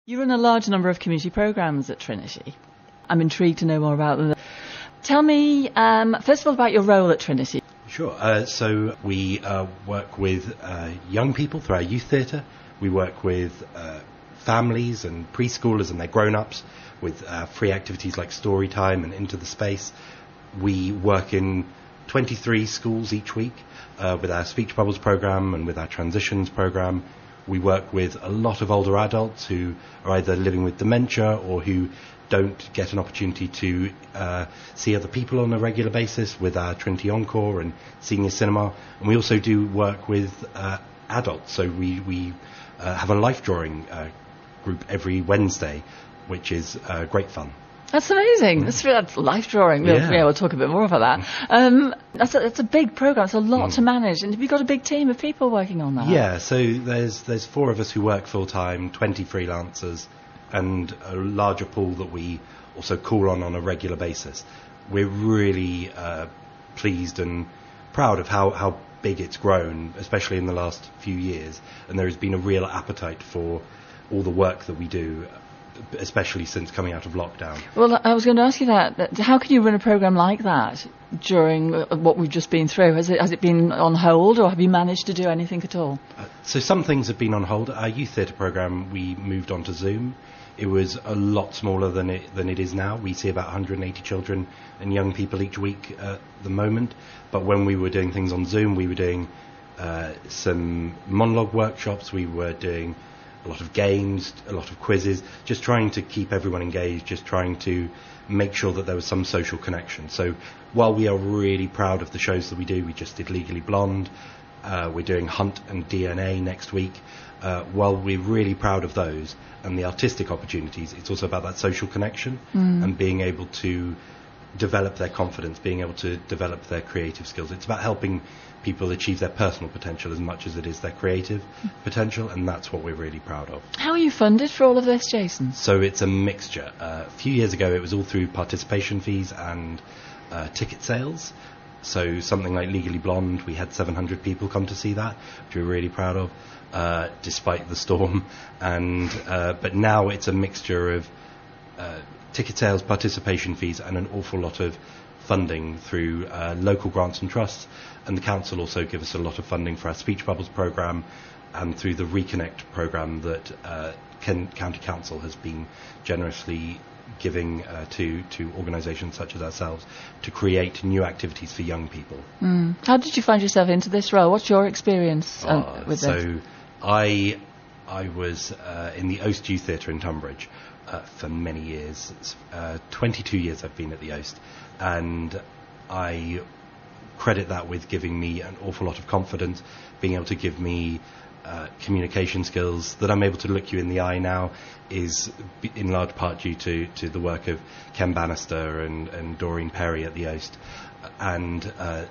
You run a large number of community programmes at Trinity. I'm intrigued to know more about them. Tell me, first of all, about your role at Trinity. Sure. So we work with young people through our youth theatre. We work with families and preschoolers and their grown-ups with free activities like story time and Into the Space. We work in 23 schools each week with our Speech Bubbles programme and with our Transitions programme. We work with a lot of older adults who are either living with dementia or who don't get an opportunity to see other people on a regular basis with our Trinity Encore and Senior Cinema. And we also do work with adults. So we have a life drawing group every Wednesday, which is great fun. That's amazing. That's life drawing. We'll talk a bit more about that. That's a big programme. It's a lot to manage. And have you got a big team of people working on that? Yeah, so there's 4 of us who work full-time, 20 freelancers, and a larger pool that we also call on a regular basis. We're really pleased and proud of how big it's grown, especially in the last few years. And there has been a real appetite for all the work that we do, especially since coming out of lockdown. Well, I was going to ask you that. How can you run a programme like that during what we've just been through? Has it been on hold, or have you managed to do anything at all? So some things have been on hold. Our youth theatre programme, we moved on to Zoom. It was a lot smaller than it is now. We see about 180 children and young people each week at the moment. But when we were doing things on Zoom, we were doing some monologue workshops. We were doing a lot of games, a lot of quizzes, just trying to keep everyone engaged, just trying to make sure that there was some social connection. So while we are really proud of the shows that we do, we just did Legally Blonde, we're doing Hunt and DNA next week. While we're really proud of those and the artistic opportunities, it's also about that social connection and being able to develop their confidence, being able to develop their creative skills. It's about helping people achieve their personal potential as much as it is their creative potential, and that's what we're really proud of. How are you funded for all of this, Jason? So it's a mixture. A few years ago it was all through participation fees and ticket sales. So something like Legally Blonde, we had 700 people come to see that, which we're really proud of, despite the storm. And but now it's a mixture of ticket sales, participation fees, and an awful lot of funding through local grants and trusts. And the council also give us a lot of funding for our Speech Bubbles programme and through the Reconnect programme that County Council has been generously giving to organisations such as ourselves to create new activities for young people. How did you find yourself into this role? What's your experience with this? So I was in the Oast Youth Theatre in Tunbridge for many years. 22 years I've been at the Oast, and I credit that with giving me an awful lot of confidence, being able to give me communication skills. That I'm able to look you in the eye now is in large part due to the work of Ken Bannister and Doreen Perry at the Oast, and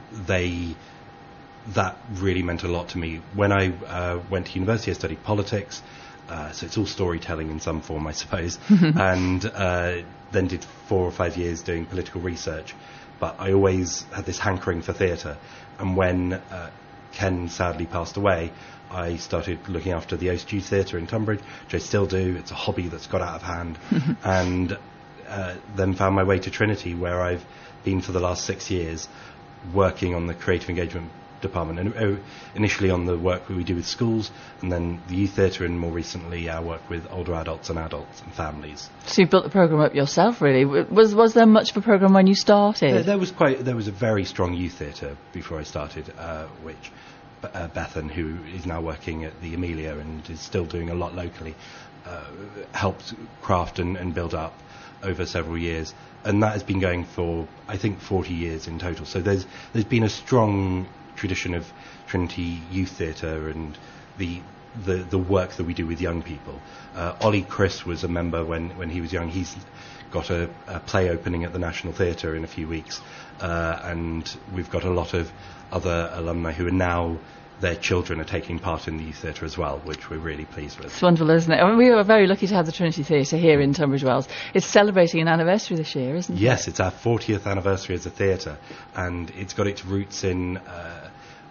that really meant a lot to me. When I went to university, I studied politics, so it's all storytelling in some form, I suppose, and then did 4 or 5 years doing political research. But I always had this hankering for theatre, and when Ken sadly passed away, I started looking after the Oast Youth Theatre in Tunbridge, which I still do. It's a hobby that's got out of hand, and then found my way to Trinity, where I've been for the last 6 years working on the creative engagement department, and initially on the work we do with schools, and then the youth theatre, and more recently our work with older adults and families. So you built the programme up yourself, really. Was there much of a programme when you started? There was a very strong youth theatre before I started, which Bethan, who is now working at the Amelia and is still doing a lot locally, helped craft and build up over several years, and that has been going for I think 40 years in total. So there's been a strong tradition of Trinity Youth Theatre and the work that we do with young people. Ollie Chris was a member when he was young. He's got a play opening at the National Theatre in a few weeks, and we've got a lot of other alumni who are now, their children are taking part in the youth theatre as well, which we're really pleased with. It's wonderful, isn't it? I mean, we are very lucky to have the Trinity Theatre here in Tunbridge Wells. It's celebrating an anniversary this year, isn't it? Yes, it's our 40th anniversary as a theatre, and it's got its roots in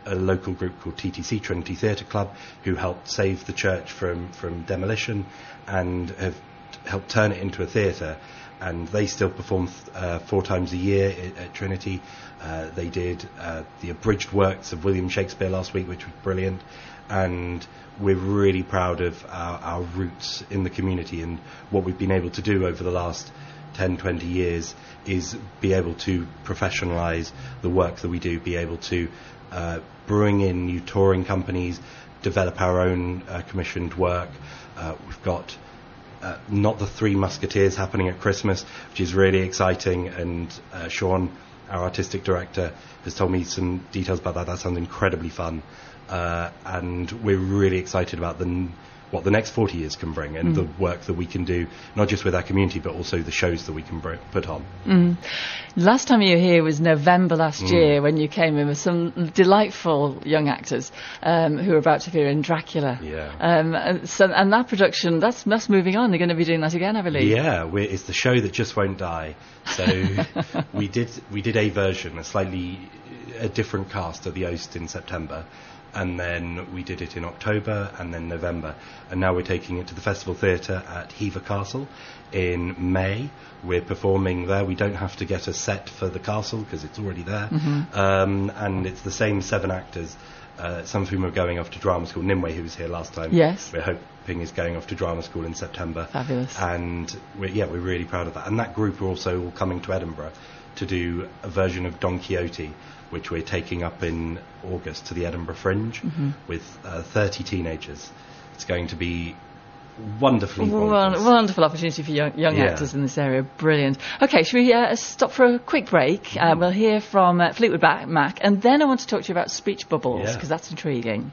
a local group called TTC, Trinity Theatre Club, who helped save the church from demolition and have helped turn it into a theatre. And they still perform 4 times a year at Trinity. They did the abridged works of William Shakespeare last week, which was brilliant. And we're really proud of our roots in the community, and what we've been able to do over the last 10, 20 years is be able to professionalise the work that we do, be able to bring in new touring companies, develop our own commissioned work. We've got Not the Three Musketeers happening at Christmas, which is really exciting, and Sean, our artistic director, has told me some details about that. That sounds incredibly fun, and we're really excited about what the next 40 years can bring, and the work that we can do, not just with our community, but also the shows that we can put on. Last time you were here was November last year, when you came in with some delightful young actors who were about to appear in Dracula. Yeah. And that production, that's moving on. They're going to be doing that again, I believe. Yeah, it's the show that just won't die. So we did a version, a different cast at the Oast in September. And then we did it in October and then November. And now we're taking it to the Festival Theatre at Hever Castle in May. We're performing there. We don't have to get a set for the castle because it's already there. And it's the same 7 actors, some of whom are going off to drama school. Nimue, who was here last time, yes, we're hoping is going off to drama school in September. Fabulous. And we're really proud of that. And that group are also all coming to Edinburgh to do a version of Don Quixote, which we're taking up in August to the Edinburgh Fringe with 30 teenagers. It's going to be wonderfully wonderful opportunity for young actors in this area. Brilliant. Okay, should we stop for a quick break? We'll hear from Fleetwood Mac, and then I want to talk to you about speech bubbles, because that's intriguing.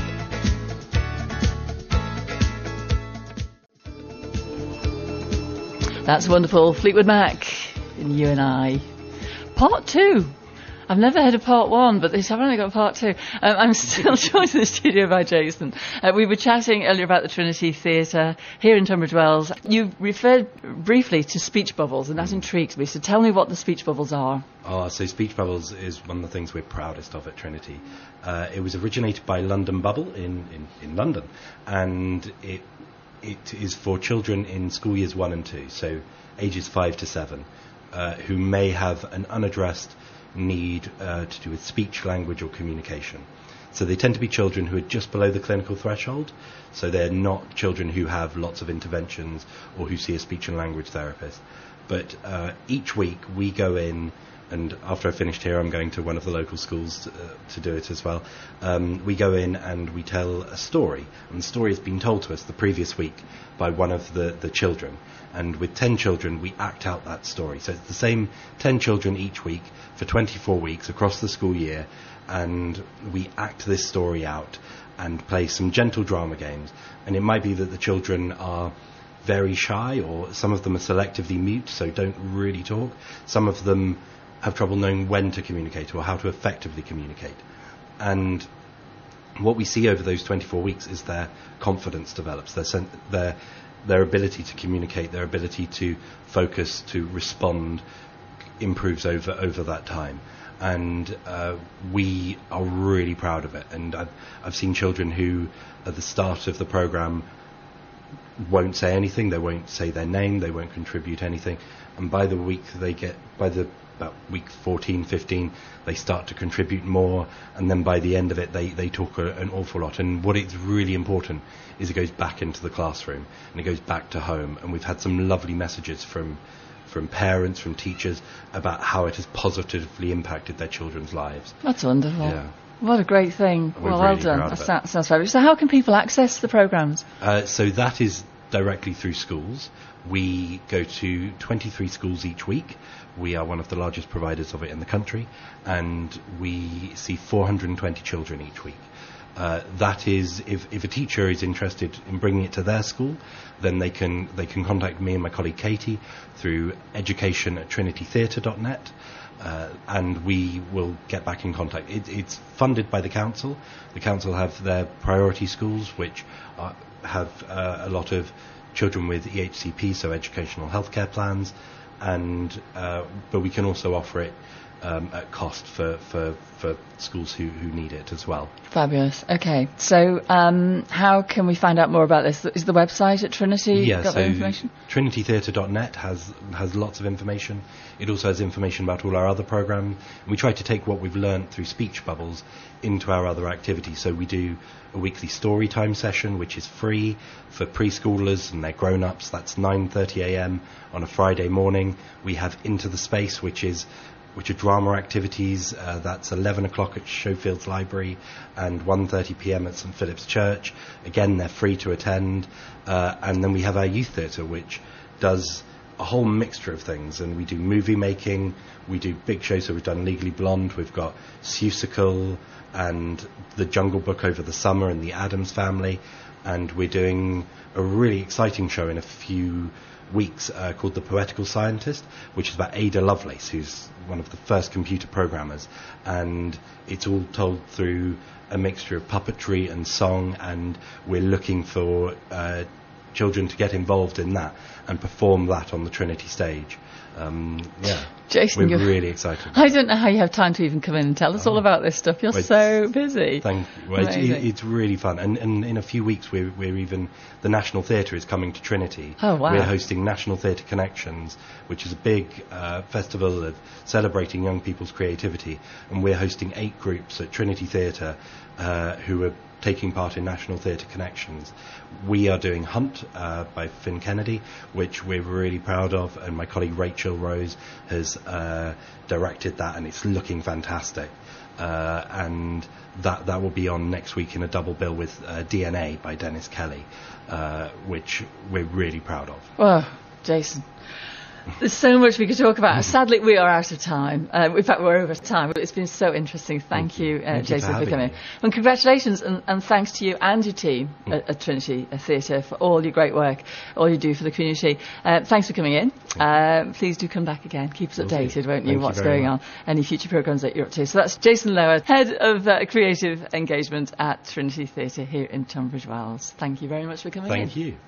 That's wonderful. Fleetwood Mac and You and I. Part 2. I've never heard of part 1, but they've only got part 2. I'm still joined in the studio by Jason. We were chatting earlier about the Trinity Theatre here in Tunbridge Wells. You referred briefly to speech bubbles, and that intrigues me. So tell me what the speech bubbles are. So speech bubbles is one of the things we're proudest of at Trinity. It was originated by London Bubble in London, and it is for children in school years 1 and 2, so ages 5 to 7, who may have an unaddressed need to do with speech, language or communication. So they tend to be children who are just below the clinical threshold, so they're not children who have lots of interventions or who see a speech and language therapist. But each week we go in, and after I finished here I'm going to one of the local schools to do it as well. We go in and we tell a story, and the story has been told to us the previous week by one of the children. And with 10 children, we act out that story. So it's the same 10 children each week for 24 weeks across the school year, and we act this story out and play some gentle drama games. And it might be that the children are very shy, or some of them are selectively mute, so don't really talk. Some of them have trouble knowing when to communicate or how to effectively communicate. And what we see over those 24 weeks is their confidence develops, their ability to communicate, their ability to focus, to respond, improves over that time. And we are really proud of it. And I've seen children who, at the start of the programme, won't say anything, they won't say their name, they won't contribute anything. And by the week about week 14, 15, they start to contribute more, and then by the end of it they talk an awful lot. And what is really important is it goes back into the classroom and it goes back to home, and we've had some lovely messages from parents, from teachers, about how it has positively impacted their children's lives. That's wonderful. Yeah. What a great thing. Well done. That sounds fabulous. So how can people access the programmes? So that is directly through schools. We go to 23 schools each week. We are one of the largest providers of it in the country, and we see 420 children each week. That is, if a teacher is interested in bringing it to their school, then they can contact me and my colleague Katie through education@trinitytheatre.net. And we will get back in contact. It's funded by the council. The council have their priority schools, which have a lot of children with EHCP, so educational healthcare plans, and but we can also offer it at cost for schools who need it as well. Fabulous. Okay, so how can we find out more about this? Is the website at Trinity got that information? TrinityTheatre.net has lots of information. It also has information about all our other programmes. We try to take what we've learnt through Speech Bubbles into our other activities. So we do a weekly story time session, which is free for preschoolers and their grown-ups. That's 9:30 a.m. on a Friday morning. We have Into the Space, which are drama activities. That's 11 o'clock at Schofields Library and 1:30 p.m. at St Philip's Church. Again, they're free to attend. And then we have our youth theatre, which does a whole mixture of things. And we do movie making, we do big shows. So we've done Legally Blonde, we've got Seussical and The Jungle Book over the summer and The Addams Family. And we're doing a really exciting show in a few weeks called The Poetical Scientist, which is about Ada Lovelace, who's one of the first computer programmers, and it's all told through a mixture of puppetry and song, and we're looking for children to get involved in that and perform that on the Trinity stage. Jason, we're really excited. I don't know how you have time to even come in and tell us all about this stuff. You're so busy. Thank you. Well, it's really fun. And in a few weeks, the National Theatre is coming to Trinity. Oh, wow. We're hosting National Theatre Connections, which is a big festival of celebrating young people's creativity. And we're hosting 8 groups at Trinity Theatre who are taking part in National Theatre Connections. We are doing Hunt by Finn Kennedy, which we're really proud of, and my colleague Rachel Rose has directed that, and it's looking fantastic. And that will be on next week in a double bill with DNA by Dennis Kelly, which we're really proud of. Oh, Jason. There's so much we could talk about. Sadly, we are out of time. In fact, we're over time. But it's been so interesting. Thank you, Jason, for coming. And congratulations, and thanks to you and your team at Trinity Theatre for all your great work, all you do for the community. Thanks for coming in. Please do come back again. Keep us updated, won't you? What's going on? Any future programmes that you're up to. So that's Jason Lower, Head of Creative Engagement at Trinity Theatre here in Tunbridge Wells. Thank you very much for coming in. Thank you.